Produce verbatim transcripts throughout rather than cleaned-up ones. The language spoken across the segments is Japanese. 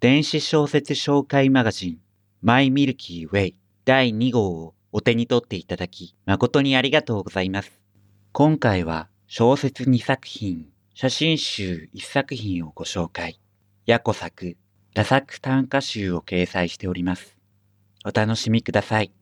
電子小説紹介マガジンマイミルキーウェイだいに号をお手に取っていただき誠にありがとうございます。今回は小説にさく品、写真集いっさく品をご紹介。ヤコ作、多作短歌集を掲載しております。お楽しみください。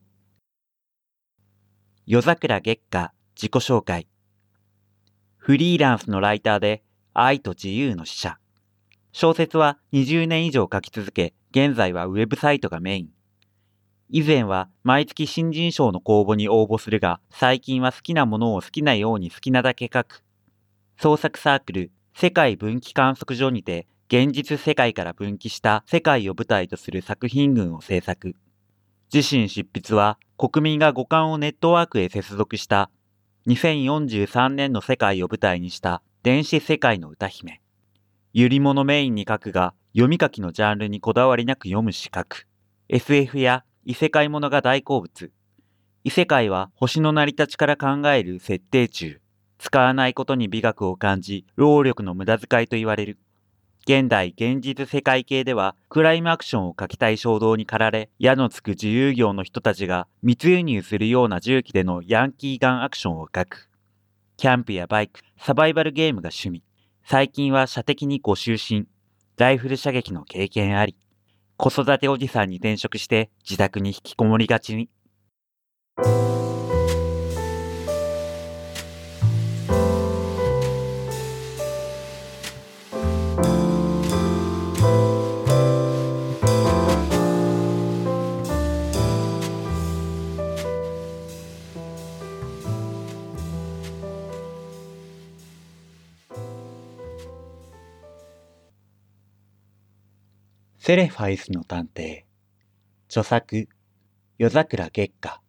夜桜月下自己紹介。フリーランスのライターで愛と自由の使者。小説はにじゅうねん以上書き続け、現在はウェブサイトがメイン。以前は毎月新人賞の公募に応募するが、最近は好きなものを好きなように好きなだけ書く。創作サークル、世界分岐観測所にて、現実世界から分岐した世界を舞台とする作品群を制作。自身執筆は、国民が五感をネットワークへ接続した、にせんよんじゅうさんねんの世界を舞台にした電子世界の歌姫。ゆり物メインに書くが、読み書きのジャンルにこだわりなく読むし書く。エスエフ や異世界ものが大好物。異世界は星の成り立ちから考える設定中。使わないことに美学を感じ、労力の無駄遣いと言われる。現代現実世界系では、クライムアクションを書きたい衝動に駆られ、矢のつく自由業の人たちが密輸入するような重機でのヤンキーガンアクションを書く。キャンプやバイク、サバイバルゲームが趣味。最近は射的にご就寝。ライフル射撃の経験あり。子育ておじさんに転職して自宅に引きこもりがちに。セレファイスの探偵。著作、夜桜月下。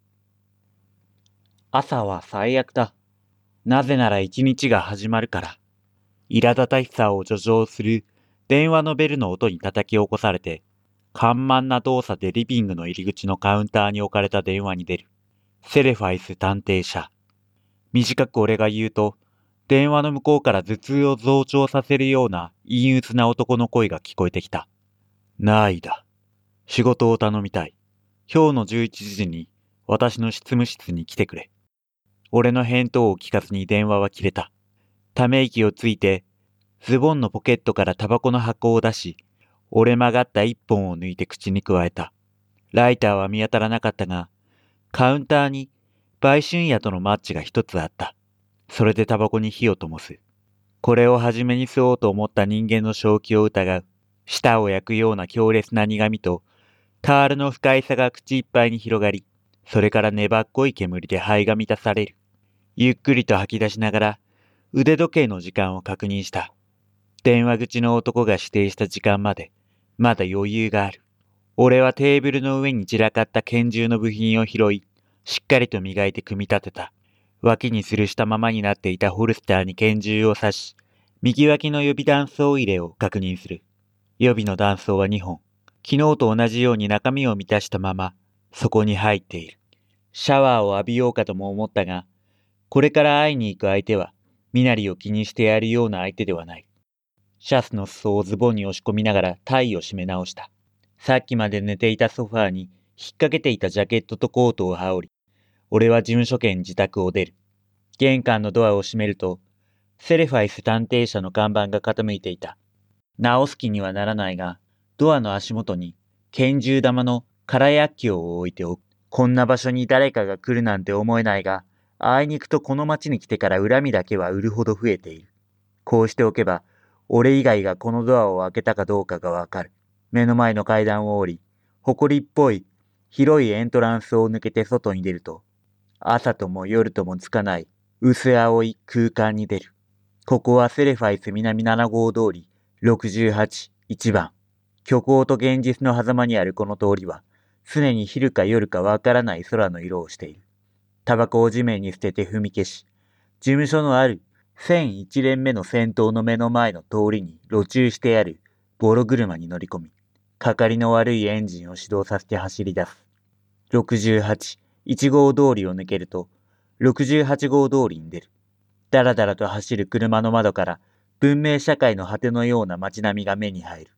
朝は最悪だ。なぜなら一日が始まるから。苛立たしさを助長する電話のベルの音に叩き起こされて、緩慢な動作でリビングの入り口のカウンターに置かれた電話に出る。セレファイス探偵社。短く俺が言うと、電話の向こうから頭痛を増長させるような陰鬱な男の声が聞こえてきた。ないだ。仕事を頼みたい。今日のじゅういちじに私の執務室に来てくれ。俺の返答を聞かずに電話は切れた。ため息をついて、ズボンのポケットからタバコの箱を出し、折れ曲がった一本を抜いて口に加えた。ライターは見当たらなかったが、カウンターに売春屋とのマッチが一つあった。それでタバコに火を灯す。これを初めに吸おうと思った人間の正気を疑う。舌を焼くような強烈な苦みと、タールの不快さが口いっぱいに広がり、それから粘っこい煙で肺が満たされる。ゆっくりと吐き出しながら、腕時計の時間を確認した。電話口の男が指定した時間まで、まだ余裕がある。俺はテーブルの上に散らかった拳銃の部品を拾い、しっかりと磨いて組み立てた。脇に吊るしたままになっていたホルスターに拳銃を刺し、右脇の予備弾倉入れを確認する。予備の弾倉はにほん。昨日と同じように中身を満たしたまま、そこに入っている。シャワーを浴びようかとも思ったが、これから会いに行く相手は、身なりを気にしてやるような相手ではない。シャツの裾をズボンに押し込みながらタイを締め直した。さっきまで寝ていたソファーに引っ掛けていたジャケットとコートを羽織り、俺は事務所兼自宅を出る。玄関のドアを閉めると、セレファイス探偵社の看板が傾いていた。直す気にはならないが、ドアの足元に拳銃玉の空薬莢を置いておく。こんな場所に誰かが来るなんて思えないが、あいにくとこの町に来てから恨みだけは売るほど増えている。こうしておけば、俺以外がこのドアを開けたかどうかがわかる。目の前の階段を降り、埃っぽい広いエントランスを抜けて外に出ると、朝とも夜ともつかない薄青い空間に出る。ここはセレファイス南なな号通りろくじゅうはち、いちばん。虚構と現実の狭間にあるこの通りは、常に昼か夜かわからない空の色をしている。タバコを地面に捨てて踏み消し、事務所のあるせんいち連目の先頭の目の前の通りに路駐してあるボロ車に乗り込み、係の悪いエンジンを始動させて走り出す。ろくじゅうはち、いち号通りを抜けると、ろくじゅうはち号通りに出る。だらだらと走る車の窓から、文明社会の果てのような街並みが目に入る。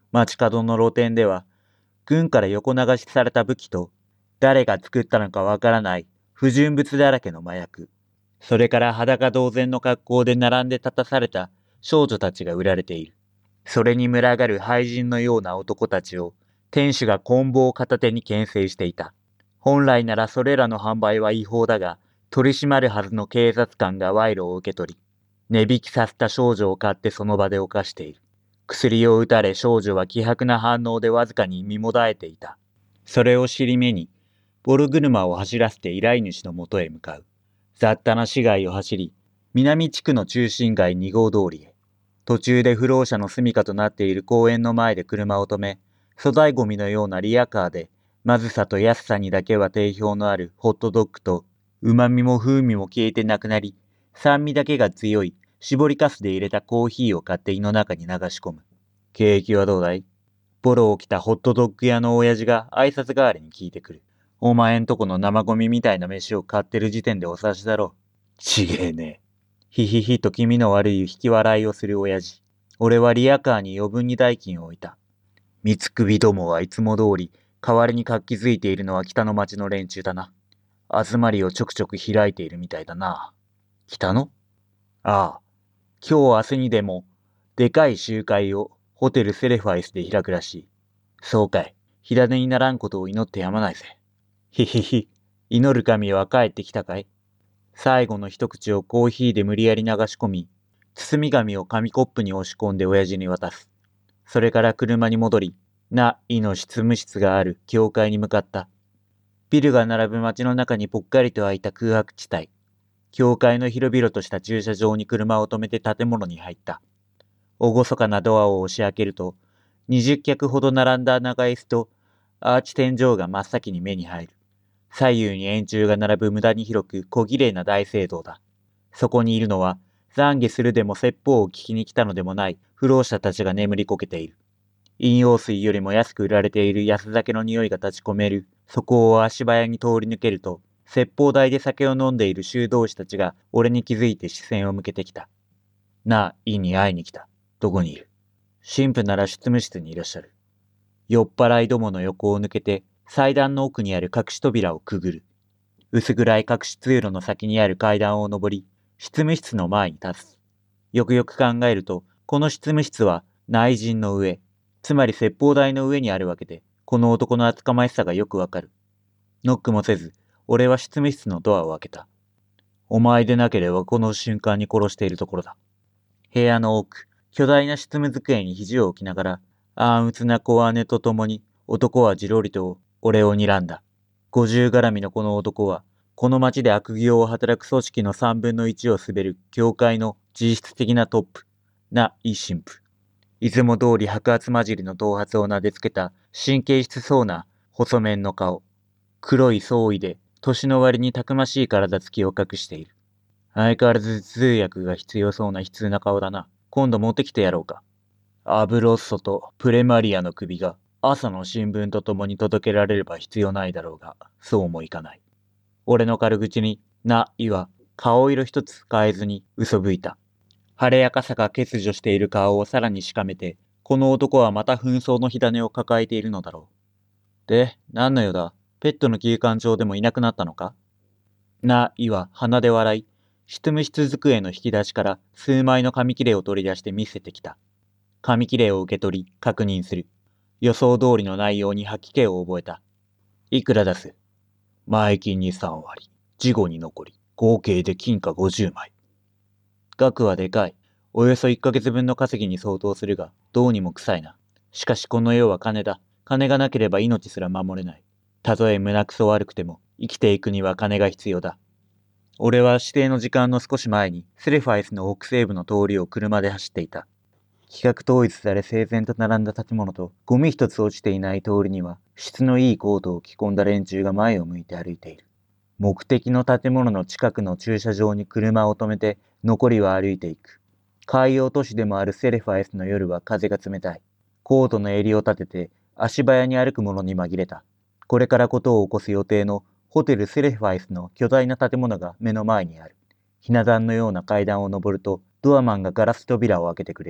街角の露店では、軍から横流しされた武器と、誰が作ったのかわからない不純物だらけの麻薬、それから裸同然の格好で並んで立たされた少女たちが売られている。それに群がる廃人のような男たちを、店主が棍棒を片手に牽制していた。本来ならそれらの販売は違法だが、取り締まるはずの警察官が賄賂を受け取り、値引きさせた少女を買ってその場で犯している。薬を打たれ少女は希薄な反応でわずかに身もだえていた。それを尻目に、ボル車を走らせて依頼主のもとへ向かう。雑多な市街を走り、南地区の中心街に号通りへ。途中で不老者の住処となっている公園の前で車を止め、粗大ゴミのようなリアカーで、まずさと安さにだけは定評のあるホットドッグと、旨味も風味も消えてなくなり、酸味だけが強い絞りかすで入れたコーヒーを買って胃の中に流し込む。景気はどうだい？ボロを着たホットドッグ屋の親父が挨拶代わりに聞いてくる。お前んとこの生ゴミみたいな飯を買ってる時点でお察しだろう。ちげえね。ひひひと気味の悪い引き笑いをする親父。俺はリアカーに余分に代金を置いた。三つ首どもはいつも通り、代わりに活気づいているのは北の町の連中だな。集まりをちょくちょく開いているみたいだな。北の？ああ。今日明日にでも、でかい集会をホテルセレファイスで開くらしい。そうかい。火種にならんことを祈ってやまないぜ。ひひひ。祈る神は帰ってきたかい？最後の一口をコーヒーで無理やり流し込み、包み紙を紙コップに押し込んで親父に渡す。それから車に戻り、な、いの執務室がある教会に向かった。ビルが並ぶ街の中にぽっかりと空いた空白地帯。教会の広々とした駐車場に車を止めて建物に入った。厳かなドアを押し開けると、二十脚ほど並んだ長椅子とアーチ天井が真っ先に目に入る。左右に円柱が並ぶ無駄に広く小綺麗な大聖堂だ。そこにいるのは、懺悔するでも説法を聞きに来たのでもない不老者たちが眠りこけている。飲用水よりも安く売られている安酒の匂いが立ち込める。そこを足早に通り抜けると、説法台で酒を飲んでいる修道士たちが俺に気づいて視線を向けてきた。なあ、イに会いに来た。どこにいる？神父なら執務室にいらっしゃる。酔っ払いどもの横を抜けて、祭壇の奥にある隠し扉をくぐる。薄暗い隠し通路の先にある階段を上り、執務室の前に立つ。よくよく考えると、この執務室は内陣の上、つまり説法台の上にあるわけで、この男の厚かましさがよくわかる。ノックもせず、俺は執務室のドアを開けた。お前でなければこの瞬間に殺しているところだ。部屋の奥、巨大な執務机に肘を置きながら、暗鬱な小姉と共に男はじろりと俺を睨んだ。五十絡みのこの男は、この町で悪行を働く組織の三分の一を滑る教会の実質的なトップ、なイ神父。いつも通り白髪混じりの頭髪をなでつけた神経質そうな細麺の顔。黒い総意で年の割にたくましい体つきを隠している。相変わらず通訳が必要そうな悲痛な顔だな。今度持ってきてやろうか。アブロッソとプレマリアの首が朝の新聞とともに届けられれば必要ないだろうが、そうもいかない。俺の軽口に、な、いは顔色一つ変えずに嘘吹いた。晴れやかさが欠如している顔をさらにしかめて、この男はまた紛争の火種を抱えているのだろう。で、何の用だ？ペットの休館長でもいなくなったのか？な、いは鼻で笑い、執務室机の引き出しから数枚の紙切れを取り出して見せてきた。紙切れを受け取り、確認する。予想通りの内容に吐き気を覚えた。いくら出す？前金にさんわり、事後に残り、合計で金貨ごじゅうまい。額はでかい。およそいっかげつぶんの稼ぎに相当するが、どうにも臭いな。しかしこの世は金だ。金がなければ命すら守れない。たとえ胸くそ悪くても、生きていくには金が必要だ。俺は指定の時間の少し前に、セレファイスの北西部の通りを車で走っていた。規格統一され整然と並んだ建物と、ゴミ一つ落ちていない通りには、質のいいコートを着込んだ連中が前を向いて歩いている。目的の建物の近くの駐車場に車を止めて、残りは歩いていく。海洋都市でもあるセレファイスの夜は風が冷たい。コートの襟を立てて、足早に歩く者に紛れた。これからことを起こす予定のホテルセレファイスの巨大な建物が目の前にある。ひな壇のような階段を上ると、ドアマンがガラス扉を開けてくれる。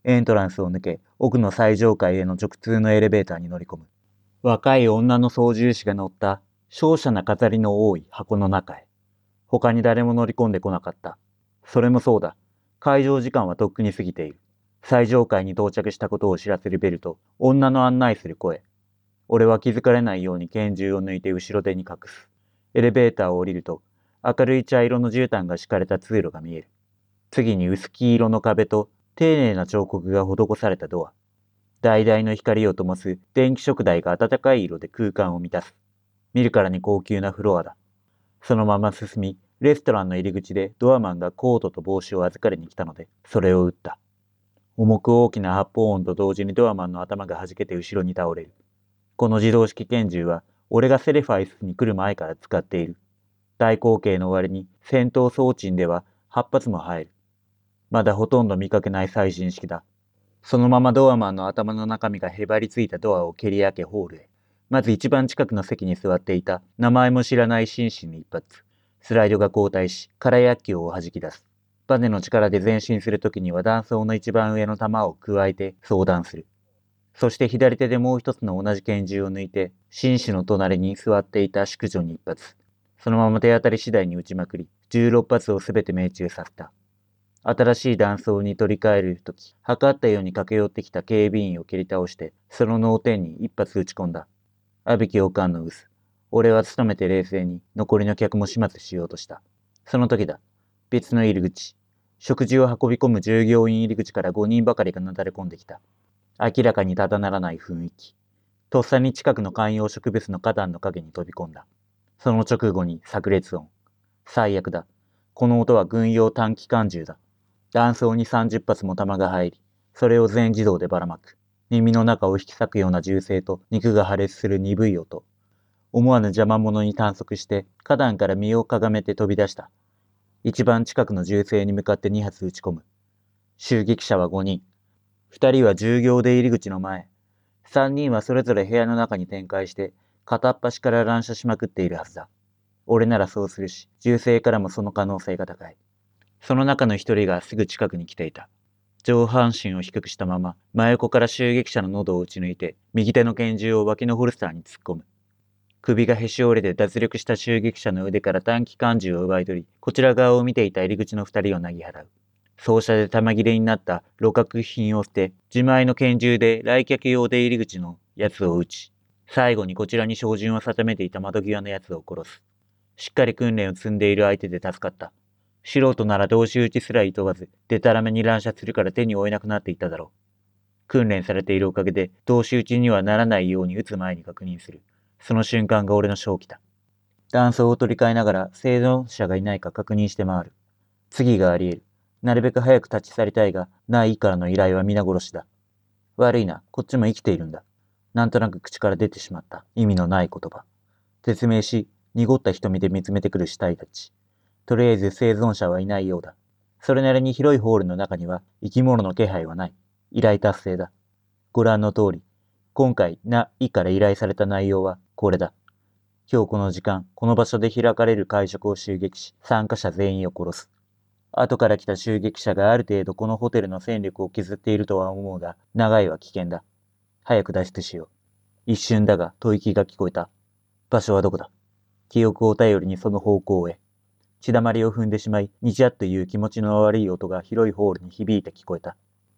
エントランスを抜け、奥の最上階への直通のエレベーターに乗り込む。若い女の操縦士が乗った瀟洒な飾りの多い箱の中へ。他に誰も乗り込んでこなかった。それもそうだ。開場時間はとっくに過ぎている。最上階に到着したことを知らせるベルと、女の案内する声。俺は気づかれないように拳銃を抜いて後ろ手に隠す。エレベーターを降りると、明るい茶色の絨毯が敷かれた通路が見える。次に薄黄色の壁と丁寧な彫刻が施されたドア。橙の光を灯す電気色台が暖かい色で空間を満たす。見るからに高級なフロアだ。そのまま進み、レストランの入り口でドアマンがコートと帽子を預かりに来たので、それを撃った。重く大きな発砲音と同時にドアマンの頭が弾けて後ろに倒れる。この自動式拳銃は、俺がセレファイスに来る前から使っている。大口径の割に戦闘装置でははち発も入る。まだほとんど見かけない最新式だ。そのままドアマンの頭の中身がへばりついたドアを蹴り開けホールへ。まず一番近くの席に座っていた名前も知らない紳士に一発。スライドが後退し、空薬莢を弾き出す。バネの力で前進するときには弾倉の一番上の弾を加えて装弾する。そして左手でもう一つの同じ拳銃を抜いて、紳士の隣に座っていた淑女に一発。そのまま手当たり次第に撃ちまくり、じゅうろっ発をすべて命中させた。新しい弾倉に取り替えるとき、測ったように駆け寄ってきた警備員を蹴り倒して、その脳天に一発撃ち込んだ。阿ビ教官の渦。俺は努めて冷静に残りの客も始末しようとした。その時だ。別の入り口。食事を運び込む従業員入り口からごにんばかりがなだれ込んできた。明らかにただならない雰囲気。とっさに近くの観葉植物の花壇の陰に飛び込んだ。その直後に炸裂音。最悪だ。この音は軍用短機関銃だ。弾倉にさんじゅっ発も弾が入り、それを全自動でばらまく。耳の中を引き裂くような銃声と肉が破裂する鈍い音。思わぬ邪魔者に短足して花壇から身をかがめて飛び出した。一番近くの銃声に向かってに発撃ち込む。襲撃者はごにん。ふたりは従業で入り口の前。さんにんはそれぞれ部屋の中に展開して片っ端から乱射しまくっているはずだ。俺ならそうするし、銃声からもその可能性が高い。その中の一人がすぐ近くに来ていた。上半身を低くしたまま、真横から襲撃者の喉を撃ち抜いて、右手の拳銃を脇のホルスターに突っ込む。首がへし折れて脱力した襲撃者の腕から短機関銃を奪い取り、こちら側を見ていた入り口の二人をなぎ払う。掃射で弾切れになった露覚品を捨て、自前の拳銃で来客用で入り口のやつを撃ち、最後にこちらに照準を定めていた窓際のやつを殺す。しっかり訓練を積んでいる相手で助かった。素人なら同士撃ちすら厭わず、でたらめに乱射するから手に負えなくなっていっただろう。訓練されているおかげで、同士撃ちにはならないように撃つ前に確認する。その瞬間が俺の正気だ。弾倉を取り替えながら生存者がいないか確認して回る。次があり得る。なるべく早く立ち去りたいが、ないからの依頼は皆殺しだ。悪いな、こっちも生きているんだ。なんとなく口から出てしまった意味のない言葉。説明し、濁った瞳で見つめてくる死体たち。とりあえず生存者はいないようだ。それなりに広いホールの中には生き物の気配はない。依頼達成だ。ご覧の通り、今回、ないから依頼された内容はこれだ。今日この時間、この場所で開かれる会食を襲撃し、参加者全員を殺す。後から来た襲撃者がある程度このホテルの戦力を削っているとは思うが、長いは危険だ。早く脱出しよう。一瞬だが、吐息が聞こえた。場所はどこだ？記憶を頼りにその方向へ。血だまりを踏んでしまい、にちゃっという気持ちの悪い音が広いホールに響いて聞こえた。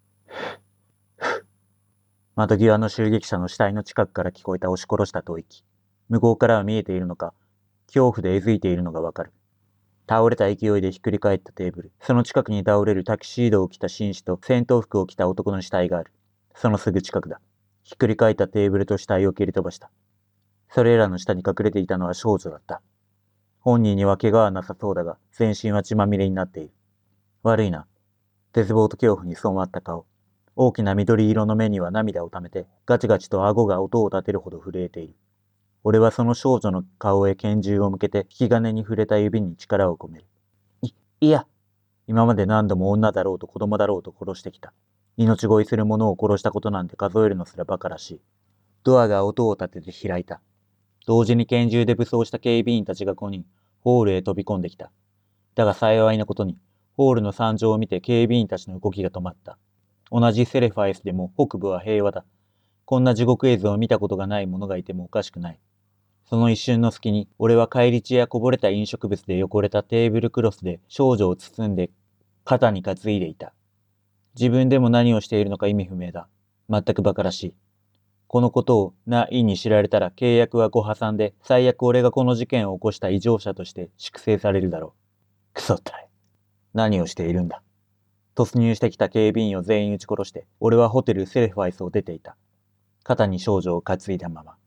窓際の襲撃者の死体の近くから聞こえた押し殺した吐息。向こうからは見えているのか、恐怖でえずいているのがわかる。倒れた勢いでひっくり返ったテーブル。その近くに倒れるタキシードを着た紳士と戦闘服を着た男の死体がある。そのすぐ近くだ。ひっくり返ったテーブルと死体を蹴り飛ばした。それらの下に隠れていたのは少女だった。本人には怪我はなさそうだが、全身は血まみれになっている。悪いな。絶望と恐怖に染まった顔。大きな緑色の目には涙をためて、ガチガチと顎が音を立てるほど震えている。俺はその少女の顔へ拳銃を向けて、引き金に触れた指に力を込める。い、いや。今まで何度も女だろうと子供だろうと殺してきた。命乞いする者を殺したことなんて数えるのすら馬鹿らしい。ドアが音を立てて開いた。同時に拳銃で武装した警備員たちがごにん、ホールへ飛び込んできた。だが幸いなことに、ホールの惨状を見て警備員たちの動きが止まった。 同じセレファイスでも北部は平和だ。こんな地獄絵図を見たことがない者がいてもおかしくない。その一瞬の隙に、俺は返り血やこぼれた飲食物で汚れたテーブルクロスで少女を包んで肩に担いでいた。自分でも何をしているのか意味不明だ。全く馬鹿らしい。このことをナ・イに知られたら契約はご破産で、最悪俺がこの事件を起こした異常者として粛清されるだろう。クソったい。何をしているんだ。突入してきた警備員を全員撃ち殺して、俺はホテルセレファイスを出ていた。肩に少女を担いだまま。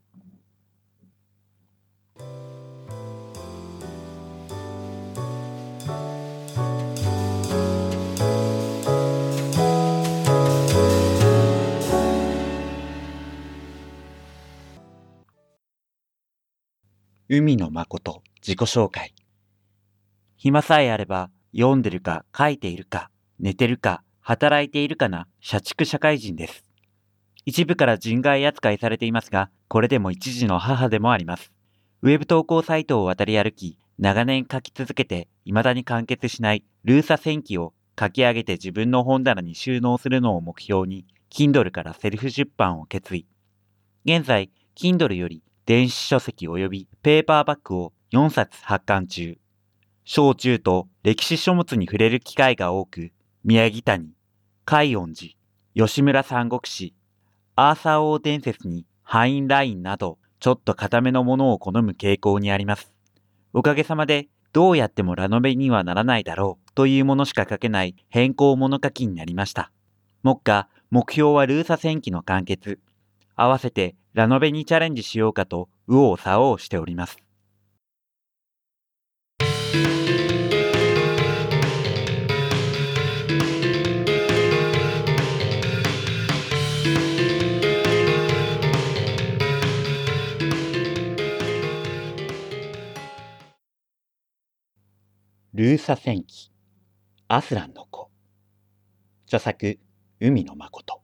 海の誠自己紹介。暇さえあれば読んでるか書いているか寝てるか働いているかな社畜社会人です。一部から人外扱いされていますが、これでも一児の母でもあります。ウェブ投稿サイトを渡り歩き、長年書き続けて未だに完結しないルーサ戦記を書き上げて自分の本棚に収納するのを目標に、Kindle からセルフ出版を決意。現在、Kindle より電子書籍及びペーパーバッグをよんさつ発刊中。小中と歴史書物に触れる機会が多く、宮城谷、海音寺、吉村三国志、アーサー王伝説にハインラインなど、ちょっと固めのものを好む傾向にあります。おかげさまで、どうやってもラノベにはならないだろうというものしか書けない変更物書きになりました。目下、目標はルーサ戦記の完結。合わせてラノベにチャレンジしようかと右往左往しております。ルーサ戦記、アスランの子。著作、海の誠。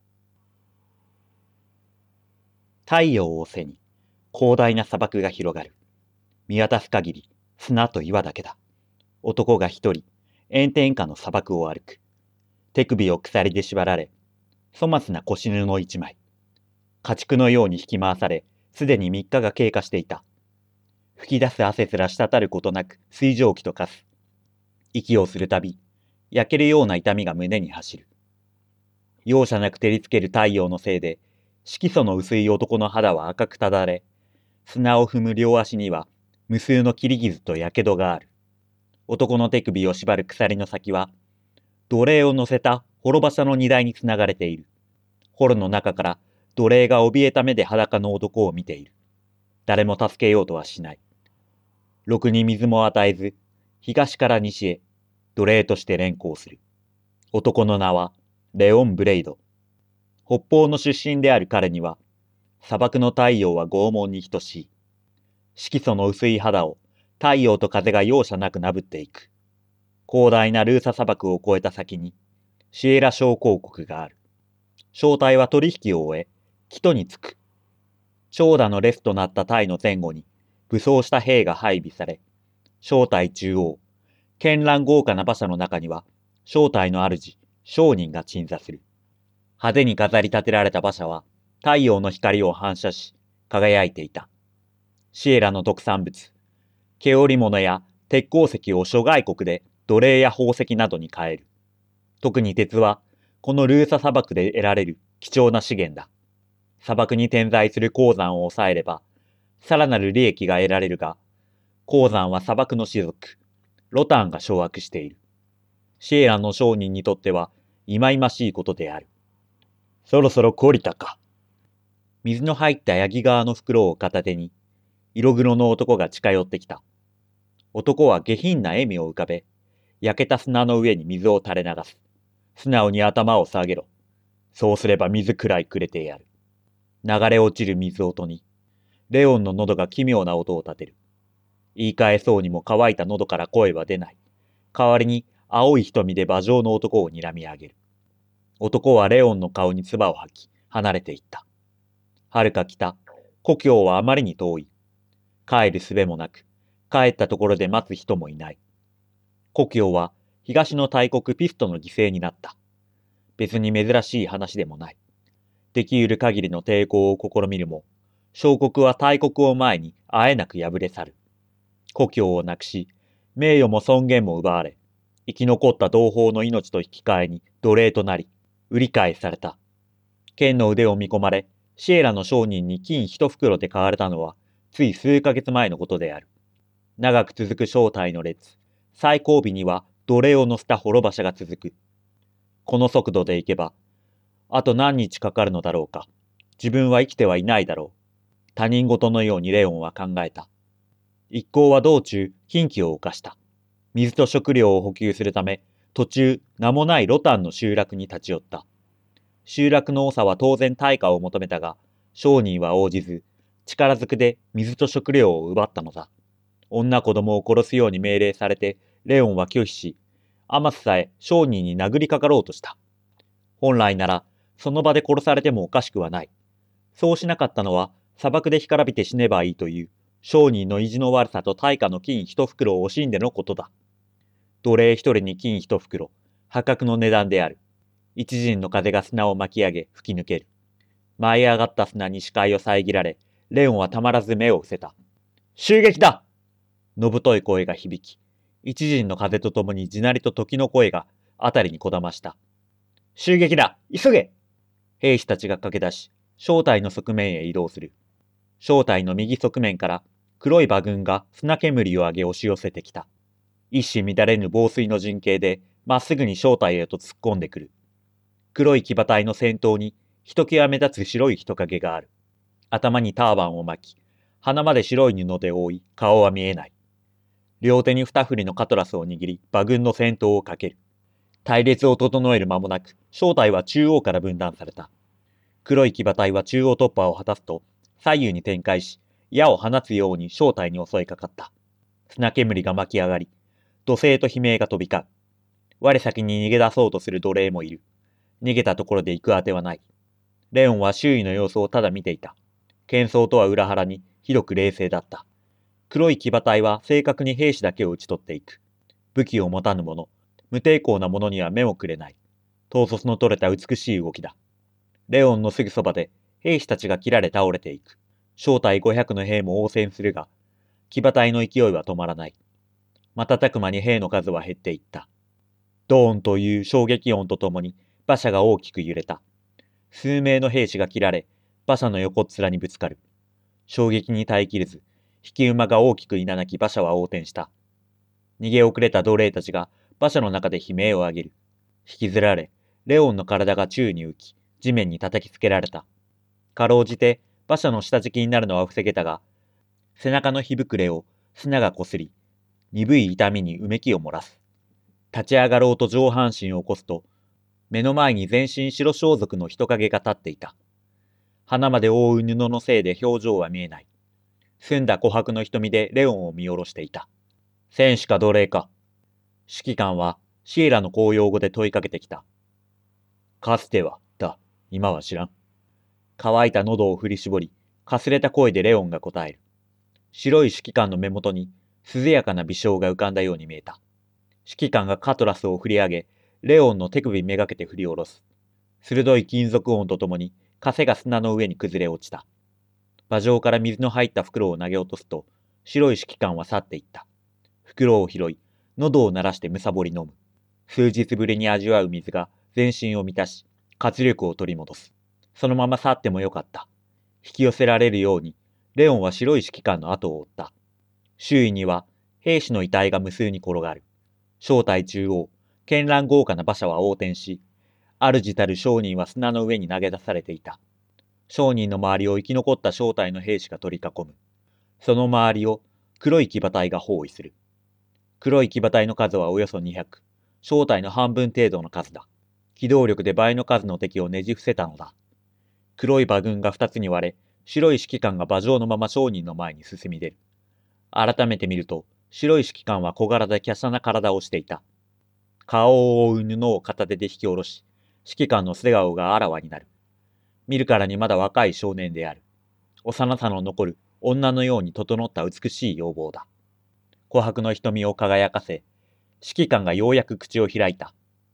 太陽を背に広大な砂漠が広がる。見渡す限り砂と岩だけだ。男が一人、炎天下の砂漠を歩く。手首を鎖で縛られ、粗末な腰布一枚。家畜のように引き回され、すでに三日が経過していた。吹き出す汗すら滴ることなく水蒸気と化す。息をするたび、焼けるような痛みが胸に走る。容赦なく照りつける太陽のせいで、色素の薄い男の肌は赤くただれ、砂を踏む両足には無数の切り傷と火傷がある。男の手首を縛る鎖の先は、奴隷を乗せた滅馬車の荷台につながれている。洞の中から奴隷が怯えた目で裸の男を見ている。誰も助けようとはしない。ろくに水も与えず、東から西へ奴隷として連行する。男の名はレオン・ブレイド。北方の出身である彼には、砂漠の太陽は拷問に等しい。色素の薄い肌を太陽と風が容赦なくなぶっていく。広大なルーサ砂漠を越えた先に、シエラ小公国がある。正体は取引を終え、帰途に着く。長蛇の列となった隊の前後に、武装した兵が配備され、正体中央、絢爛豪華な馬車の中には、正体の主、商人が鎮座する。派手に飾り立てられた馬車は、太陽の光を反射し、輝いていた。シエラの特産物、毛織物や鉄鉱石を諸外国で奴隷や宝石などに変える。特に鉄は、このルーサ砂漠で得られる貴重な資源だ。砂漠に点在する鉱山を抑えれば、さらなる利益が得られるが、鉱山は砂漠の種族、ロタンが掌握している。シエラの商人にとっては、忌々しいことである。そろそろ懲りたか。水の入ったヤギ側の袋を片手に、色黒の男が近寄ってきた。男は下品な笑みを浮かべ、焼けた砂の上に水を垂れ流す。素直に頭を下げろ。そうすれば水くらいくれてやる。流れ落ちる水音に、レオンの喉が奇妙な音を立てる。言い換えそうにも乾いた喉から声は出ない。代わりに青い瞳で馬上の男を睨み上げる。男はレオンの顔に唾を吐き、離れていった。遥か北、故郷はあまりに遠い。帰る術もなく、帰ったところで待つ人もいない。故郷は東の大国ピストの犠牲になった。 別に珍しい話でもない。できうる限りの抵抗を試みるも、小国は大国を前にあえなく敗れ去る。故郷をなくし、名誉も尊厳も奪われ、生き残った同胞の命と引き換えに奴隷となり、売り買いされた。剣の腕を見込まれ、シエラの商人に金一袋で買われたのは、つい数ヶ月前のことである。長く続く正体の列、最後尾には奴隷を乗せた滅馬車が続く。この速度で行けば、あと何日かかるのだろうか。自分は生きてはいないだろう。他人事のようにレオンは考えた。一行は道中、禁忌を犯した。水と食料を補給するため、途中、名もないロタンの集落に立ち寄った。集落の長は当然対価を求めたが、商人は応じず、力ずくで水と食料を奪ったのだ。女子供を殺すように命令されて、レオンは拒否し、アマスさえ商人に殴りかかろうとした。本来なら、その場で殺されてもおかしくはない。そうしなかったのは、砂漠で干からびて死ねばいいという、商人の意地の悪さと対価の金一袋を惜しんでのことだ。奴隷一人に金一袋、破格の値段である。一陣の風が砂を巻き上げ、吹き抜ける。舞い上がった砂に視界を遮られ、レオンはたまらず目を伏せた。襲撃だ！のぶとい声が響き、一陣の風とともに地鳴りと時の声が辺りにこだました。襲撃だ！急げ！兵士たちが駆け出し、正体の側面へ移動する。正体の右側面から黒い馬群が砂煙を上げ押し寄せてきた。一糸乱れぬ防水の陣形でまっすぐに正体へと突っ込んでくる。黒い騎馬隊の先頭にひときわ目立つ白い人影がある。頭にターバンを巻き、鼻まで白い布で覆い、顔は見えない。両手に二振りのカトラスを握り、馬軍の先頭をかける。隊列を整える間もなく、正体は中央から分断された。黒い騎馬隊は中央突破を果たすと、左右に展開し、矢を放つように正体に襲いかかった。砂煙が巻き上がり、土星と悲鳴が飛び交う。我先に逃げ出そうとする奴隷もいる。逃げたところで行くあてはない。レオンは周囲の様子をただ見ていた。喧騒とは裏腹にひどく冷静だった。黒い騎馬隊は正確に兵士だけを討ち取っていく。武器を持たぬ者、無抵抗な者には目もくれない。統率の取れた美しい動きだ。レオンのすぐそばで兵士たちが切られ倒れていく。正体ごひゃくの兵も応戦するが、騎馬隊の勢いは止まらない。瞬く間に兵の数は減っていった。ドーンという衝撃音とともに馬車が大きく揺れた。数名の兵士が切られ、馬車の横っ面にぶつかる。衝撃に耐えきれず、引き馬が大きくいななき馬車は横転した。逃げ遅れた奴隷たちが馬車の中で悲鳴を上げる。引きずられ、レオンの体が宙に浮き、地面に叩きつけられた。かろうじて馬車の下敷きになるのは防げたが、背中の火膨れを砂がこすり、鈍い痛みにうめきを漏らす。立ち上がろうと上半身を起こすと、目の前に全身白装束の人影が立っていた。鼻まで覆う布のせいで表情は見えない。澄んだ琥珀の瞳でレオンを見下ろしていた。戦士か奴隷か。指揮官はシエラの公用語で問いかけてきた。かつては、だ。今は知らん。乾いた喉を振り絞り、かすれた声でレオンが答える。白い指揮官の目元に涼やかな微笑が浮かんだように見えた。指揮官がカトラスを振り上げ、レオンの手首めがけて振り下ろす。鋭い金属音とともに、枷が砂の上に崩れ落ちた。馬上から水の入った袋を投げ落とすと、白い指揮官は去っていった。袋を拾い、喉を鳴らしてむさぼり飲む。数日ぶりに味わう水が全身を満たし、活力を取り戻す。そのまま去ってもよかった。引き寄せられるように、レオンは白い指揮官の後を追った。周囲には、兵士の遺体が無数に転がる。正体中央、絢爛豪華な馬車は横転し、主たる商人は砂の上に投げ出されていた。商人の周りを生き残った正体の兵士が取り囲む。その周りを黒い騎馬隊が包囲する。黒い騎馬隊の数はおよそにひゃく。正体の半分程度の数だ。機動力で倍の数の敵をねじ伏せたのだ。黒い馬群が二つに割れ、白い指揮官が馬上のまま商人の前に進み出る。改めて見ると、白い指揮官は小柄で華奢な体をしていた。顔を覆う布を片手で引き下ろし、指揮官の素顔があらわになる。見るからにまだ若い少年である。幼さの残る女のように整った美しい容貌だ。琥珀の瞳を輝かせ、指揮官がようやく口を開いた。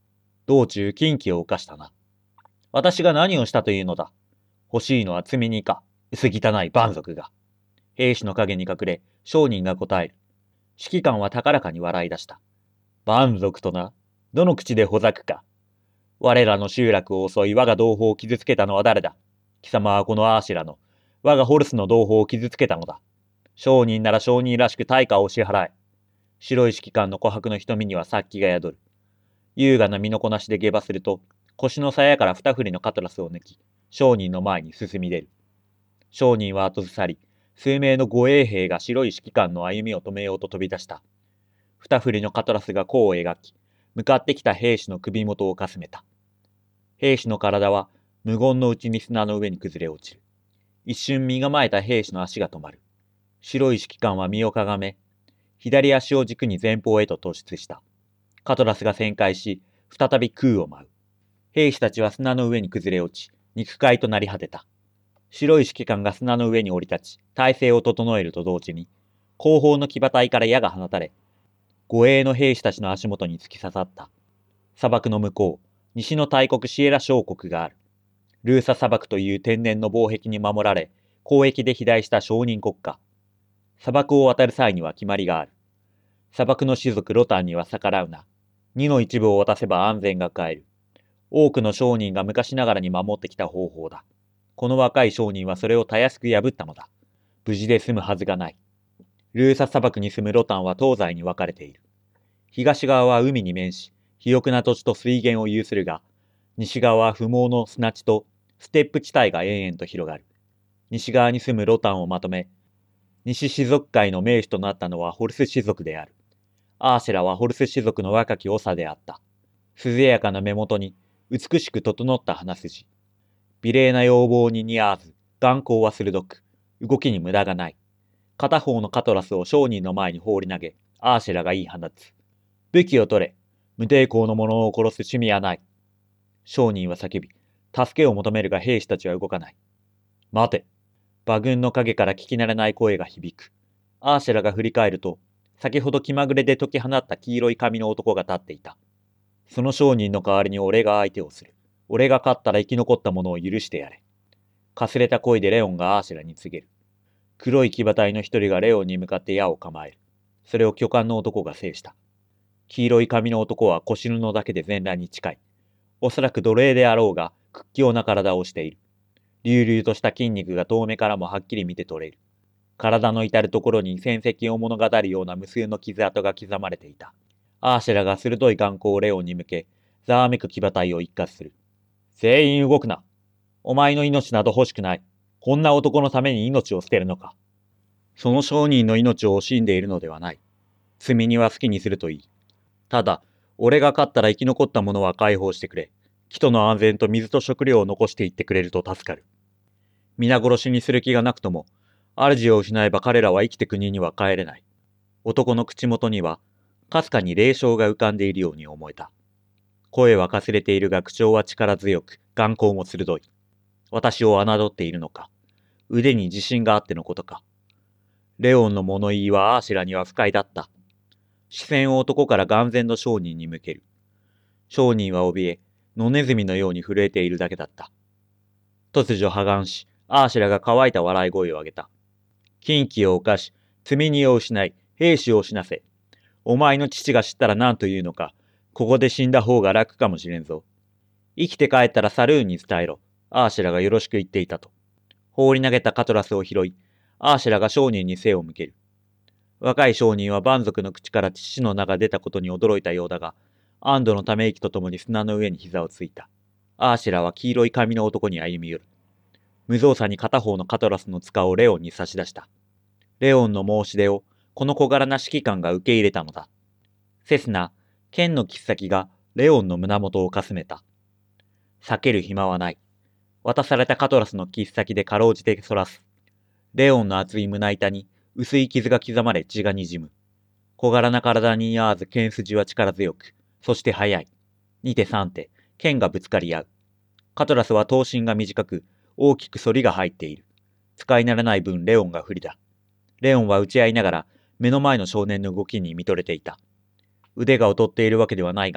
道中禁忌を犯したな。私が何をしたというのだ。欲しいのは積み荷か、薄汚い蛮族が。兵士の陰に隠れ、商人が答える。指揮官は高らかに笑い出した。蛮族とな、どの口でほざくか。我らの集落を襲い我が同胞を傷つけたのは誰だ。貴様はこのアーシラの、我がホルスの同胞を傷つけたのだ。商人なら商人らしく対価を支払え。白い指揮官の琥珀の瞳には殺気が宿る。優雅な身のこなしで下馬すると、腰の鞘から二振りのカトラスを抜き、商人の前に進み出る。商人は後ずさり、数名の護衛兵が白い指揮官の歩みを止めようと飛び出した。二振りのカトラスが弧を描き、向かってきた兵士の首元をかすめた。兵士の体は無言のうちに砂の上に崩れ落ちる。一瞬身構えた兵士の足が止まる。白い指揮官は身をかがめ、左足を軸に前方へと突出した。カトラスが旋回し、再び空を舞う。兵士たちは砂の上に崩れ落ち、肉塊となり果てた。白い指揮官が砂の上に降り立ち、体勢を整えると同時に、後方の騎馬隊から矢が放たれ、護衛の兵士たちの足元に突き刺さった。砂漠の向こう、西の大国シエラ小国がある。ルーサ砂漠という天然の防壁に守られ、交易で肥大した商人国家。砂漠を渡る際には決まりがある。砂漠の種族ロタンには逆らうな。二の一部を渡せば安全が変える。多くの商人が昔ながらに守ってきた方法だ。この若い商人はそれをたやすく破ったのだ。無事で済むはずがない。ルーサ砂漠に住むロタンは東西に分かれている。東側は海に面し、肥沃な土地と水源を有するが、西側は不毛の砂地とステップ地帯が延々と広がる。西側に住むロタンをまとめ、西氏族界の名手となったのはホルス氏族である。アーシェラはホルス氏族の若き長であった。涼やかな目元に美しく整った鼻筋。美麗な容貌に似合わず、眼光は鋭く、動きに無駄がない。片方のカトラスを商人の前に放り投げ、アーシェラが言い放つ。武器を取れ。無抵抗の者を殺す趣味はない。商人は叫び、助けを求めるが兵士たちは動かない。待て。馬軍の陰から聞き慣れない声が響く。アーシェラが振り返ると、先ほど気まぐれで解き放った黄色い髪の男が立っていた。その商人の代わりに俺が相手をする。俺が勝ったら生き残った者を許してやれ。かすれた声でレオンがアーシェラに告げる。黒い騎馬隊の一人がレオンに向かって矢を構える。それを巨漢の男が制した。黄色い髪の男は腰布だけで全裸に近い。おそらく奴隷であろうが屈強な体をしている。隆々とした筋肉が遠目からもはっきり見て取れる。体の至るところに戦績を物語るような無数の傷跡が刻まれていた。アーシェラが鋭い眼光をレオンに向け、ざわめく騎馬隊を一括する。全員動くな。お前の命など欲しくない。こんな男のために命を捨てるのか。その商人の命を惜しんでいるのではない。罪には好きにするといい。ただ、俺が勝ったら生き残った者は解放してくれ。木との安全と水と食料を残していってくれると助かる。皆殺しにする気がなくとも、主を失えば彼らは生きて国には帰れない。男の口元には、かすかに霊障が浮かんでいるように思えた。声はかすれているが口調は力強く、眼光も鋭い。私を侮っているのか。腕に自信があってのことか。レオンの物言いはアーシェラには不快だった。視線を男から眼前の商人に向ける。商人は怯え、野ネズミのように震えているだけだった。突如破顔し、アーシェラが乾いた笑い声を上げた。禁忌を犯し、罪人を失い、兵士を死なせ。お前の父が知ったら何と言うのか、ここで死んだ方が楽かもしれんぞ。生きて帰ったらサルーンに伝えろ。アーシェラがよろしく言っていたと。放り投げたカトラスを拾い、アーシェラが商人に背を向ける。若い商人は蛮族の口から父の名が出たことに驚いたようだが、安堵のため息とともに砂の上に膝をついた。アーシェラは黄色い髪の男に歩み寄る。無造作に片方のカトラスの塚をレオンに差し出した。レオンの申し出を、この小柄な指揮官が受け入れたのだ。セスナ、剣の切っ先がレオンの胸元をかすめた。避ける暇はない。渡されたカトラスの切っ先でかろうじてそらす。レオンの厚い胸板に薄い傷が刻まれ血がにじむ。小柄な体に似合わず剣筋は力強く、そして速い。二手三手、剣がぶつかり合う。カトラスは頭身が短く、大きく反りが入っている。使い慣れない分レオンが不利だ。レオンは打ち合いながら目の前の少年の動きに見とれていた。腕が劣っているわけではないが、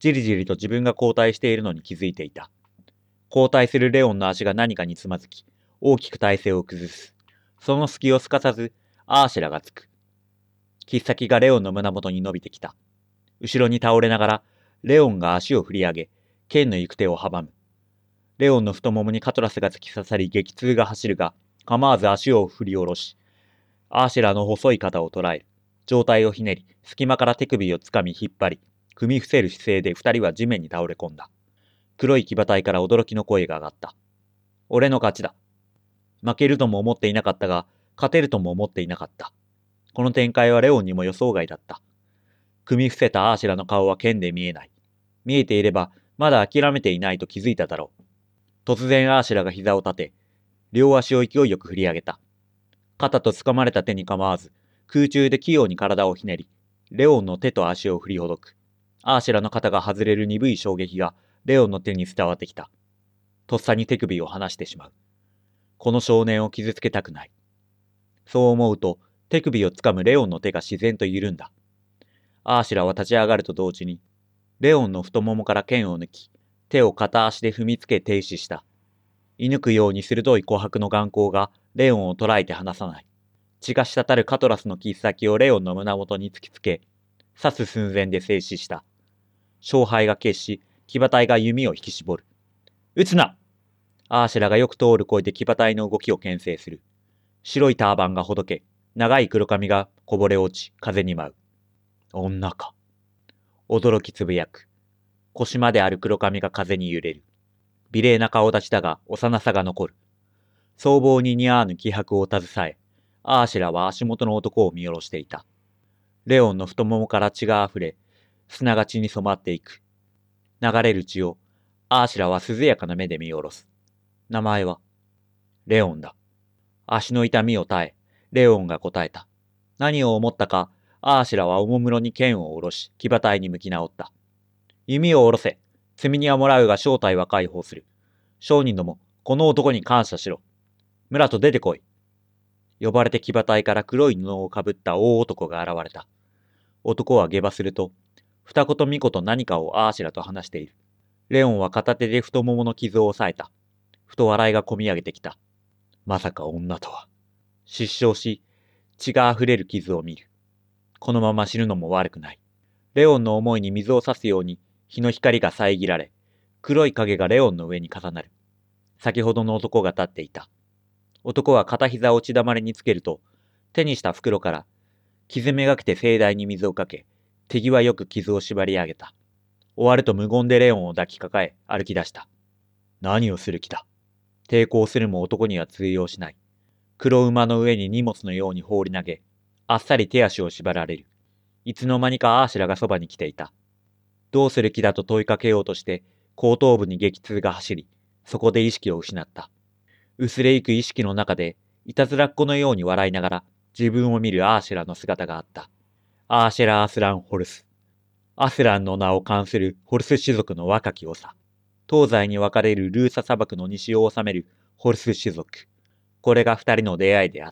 じりじりと自分が後退しているのに気づいていた。後退するレオンの足が何かにつまずき、大きく体勢を崩す。その隙をすかさず、アーシェラがつく。切っ先がレオンの胸元に伸びてきた。後ろに倒れながら、レオンが足を振り上げ、剣の行く手を阻む。レオンの太ももにカトラスが突き刺さり激痛が走るが、構わず足を振り下ろし、アーシェラの細い肩を捉える。上体をひねり、隙間から手首をつかみ引っ張り、組み伏せる姿勢で二人は地面に倒れ込んだ。黒い騎馬隊から驚きの声が上がった。俺の勝ちだ。負けるとも思っていなかったが、勝てるとも思っていなかった。この展開はレオンにも予想外だった。組み伏せたアーシェラの顔は剣で見えない。見えていれば、まだ諦めていないと気づいただろう。突然アーシェラが膝を立て、両足を勢いよく振り上げた。肩と掴まれた手に構わず、空中で器用に体をひねり、レオンの手と足を振りほどく。アーシェラの肩が外れる鈍い衝撃がレオンの手に伝わってきた。とっさに手首を離してしまう。この少年を傷つけたくない。そう思うと、手首をつかむレオンの手が自然と緩んだ。アーシェラは立ち上がると同時に、レオンの太ももから剣を抜き、手を片足で踏みつけ停止した。射抜くように鋭い琥珀の眼光がレオンを捉えて離さない。血が滴るカトラスの切っ先をレオンの胸元に突きつけ、刺す寸前で静止した。勝敗が決し、騎馬隊が弓を引き絞る。撃つな！アーシェラがよく通る声で騎馬隊の動きを牽制する。白いターバンがほどけ、長い黒髪がこぼれ落ち、風に舞う。女か。驚きつぶやく。腰まである黒髪が風に揺れる。美麗な顔立ちだが幼さが残る。僧帽に似合わぬ気迫を携え、アーシェラは足元の男を見下ろしていた。レオンの太ももから血があふれ、砂が血に染まっていく。流れる血を、アーシェラは涼やかな目で見下ろす。名前は、レオンだ。足の痛みを耐え、レオンが答えた。何を思ったか、アーシェラはおもむろに剣を下ろし、騎馬隊に向き直った。弓を下ろせ。罪にはもらうが正体は解放する。商人ども、この男に感謝しろ。村と出てこい。呼ばれて騎馬隊から黒い布をかぶった大男が現れた。男は下馬すると、二言三言何かをアーシェラと話している。レオンは片手で太ももの傷を押さえた。ふと笑いがこみ上げてきた。まさか女とは。失笑し、血があふれる傷を見る。このまま死ぬのも悪くない。レオンの思いに水を差すように、日の光が遮られ、黒い影がレオンの上に重なる。先ほどの男が立っていた。男は片膝を血だまりにつけると、手にした袋から、傷めがけて盛大に水をかけ、手際よく傷を縛り上げた。終わると無言でレオンを抱きかかえ、歩き出した。何をする気だ。抵抗するも男には通用しない。黒馬の上に荷物のように放り投げ、あっさり手足を縛られる。いつの間にかアーシェラがそばに来ていた。どうする気だと問いかけようとして、後頭部に激痛が走り、そこで意識を失った。薄れゆく意識の中で、いたずらっ子のように笑いながら、自分を見るアーシェラの姿があった。アーシェラ・アスラン・ホルス。アスランの名を冠するホルス種族の若き長。東西に分かれるルーサ砂漠の西を治めるホルス種族。これが二人の出会いであった。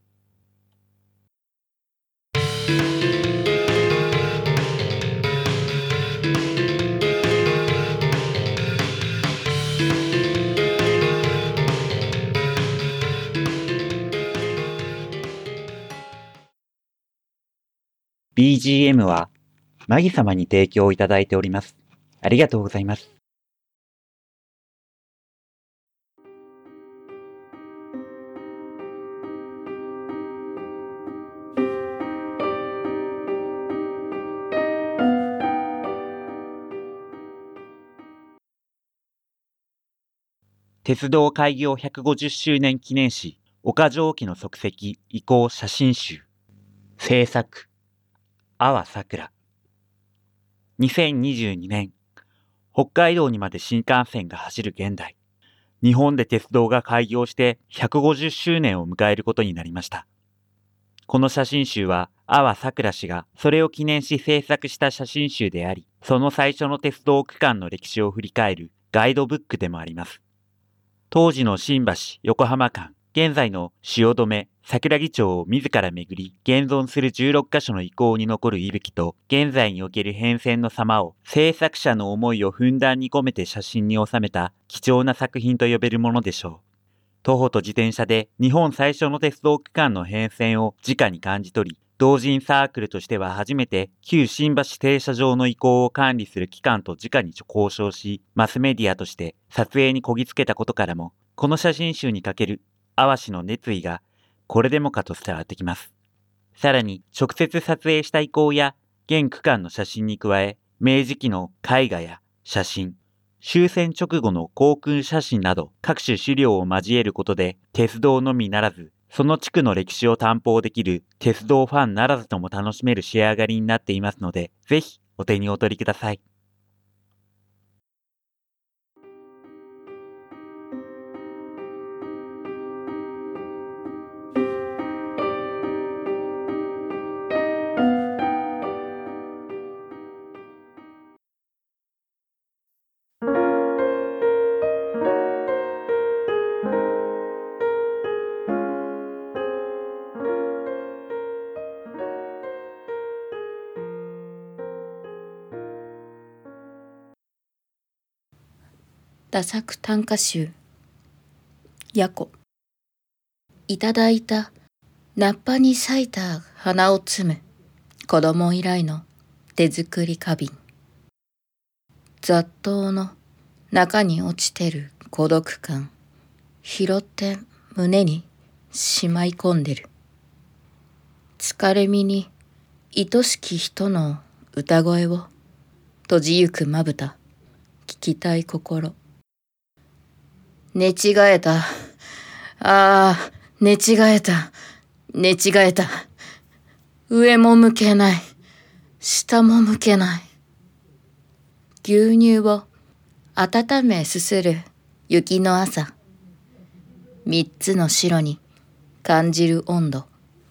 ビージーエム はマギ様に提供いただいております。ありがとうございます。鉄道開業ひゃくごじゅっしゅうねん記念誌岡城記の足跡移行写真集制作阿波さくらにせんにじゅうにねん北海道にまで新幹線が走る現代日本で鉄道が開業してひゃくごじゅっしゅうねんを迎えることになりました。この写真集は阿波さくら氏がそれを記念し制作した写真集であり、その最初の鉄道区間の歴史を振り返るガイドブックでもあります。当時の新橋・横浜間、 現在の汐留、桜木町を自ら巡り、現存するじゅうろっかしょの遺構に残る息吹と、現在における変遷の様を、制作者の思いをふんだんに込めて写真に収めた貴重な作品と呼べるものでしょう。徒歩と自転車で日本最初の鉄道区間の変遷を直に感じ取り、同人サークルとしては初めて旧新橋停車場の遺構を管理する機関と直に交渉し、マスメディアとして撮影にこぎつけたことからも、この写真集にかける淡氏の熱意がこれでもかと伝わってきます。さらに直接撮影した遺構や現区間の写真に加え、明治期の絵画や写真、終戦直後の航空写真など各種資料を交えることで鉄道のみならず、その地区の歴史を担保できる鉄道ファンならずとも楽しめる仕上がりになっていますので、ぜひお手にお取りください。 駄作短歌集ヤコ。いただいた菜っぱに咲いた花を摘む子供以来の手作り花瓶。雑踏の中に落ちてる孤独感、拾って胸にしまい込んでる。疲れみに愛しき人の歌声を閉じゆくまぶた、聞きたい心。寝違えた。ああ、寝違えた。寝違えた。上も向けない。下も向けない。牛乳を温めすする雪の朝。三つの白に感じる温度。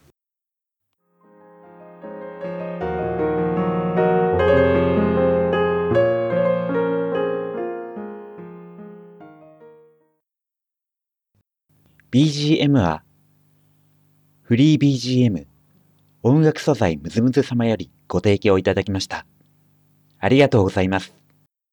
ビージーエム はフリー ビージーエム 音楽素材むずむず様よりご提供いただきました。ありがとうございます。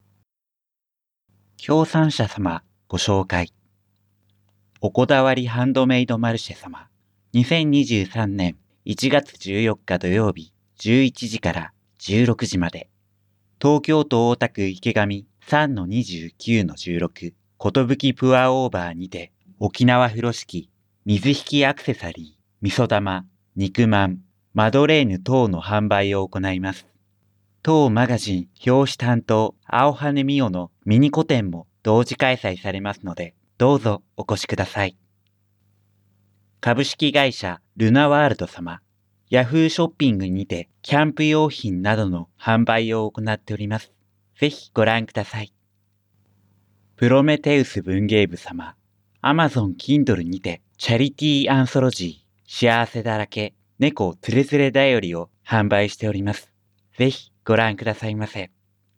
協賛者様ご紹介。おこだわりハンドメイドマルシェ様。にせんにじゅうさんねんいちがつじゅうよっか土曜日じゅういちじからじゅうろくじまで。東京都大田区池上 さんのにじゅうきゅうのじゅうろく ことぶきプアオーバーにて沖縄風呂敷、水引アクセサリー、味噌玉、肉まん、マドレーヌ等の販売を行います。当マガジン表紙担当青羽美代のミニ個展も同時開催されますので、どうぞお越しください。株式会社ルナワールド様、ヤフーショッピングにてキャンプ用品などの販売を行っております。ぜひご覧ください。プロメテウス文芸部様、Amazon Kindle にてチャリティーアンソロジー幸せだらけ猫つれづれだよりを販売しております。ぜひご覧くださいませ。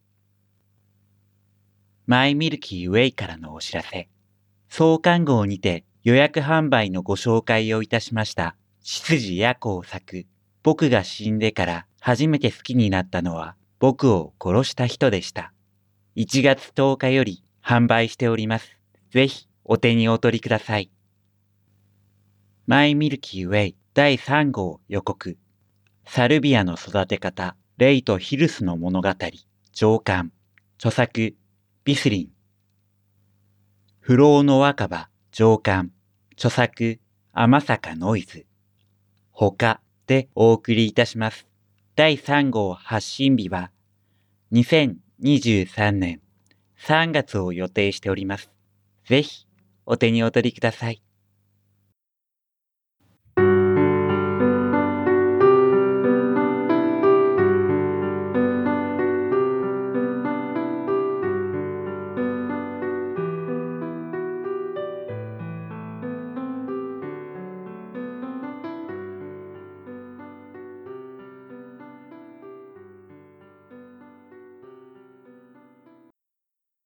マイミルキーウェイからのお知らせ。創刊号にて予約販売のご紹介をいたしました執事夜行作僕が死んでから初めて好きになったのは僕を殺した人でした。いちがつとおかより販売しております。ぜひお手にお取りください。マイミルキーウェイだいさん号予告。サルビアの育て方、レイとヒルスの物語、上巻。著作、ビスリン。不老の若葉、上巻。著作、天坂ノイズ。他でお送りいたします。だいさん号発信日はにせんにじゅうさんねんさんがつを予定しております。ぜひお手にお取りください。